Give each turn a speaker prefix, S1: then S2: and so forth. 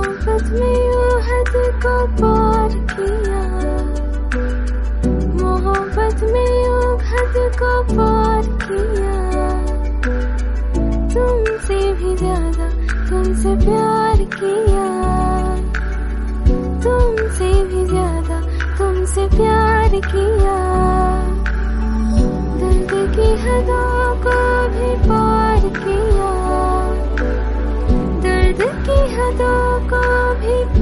S1: मोहब्बत में यूं हद को पार किया, मोहब्बत में यूं हद को पार किया। तुमसे भी ज्यादा तुमसे प्यार किया, तुमसे भी ज्यादा तुमसे प्यार किया। दर्द की हदों को भी पार किया, दर्द की हदों को भी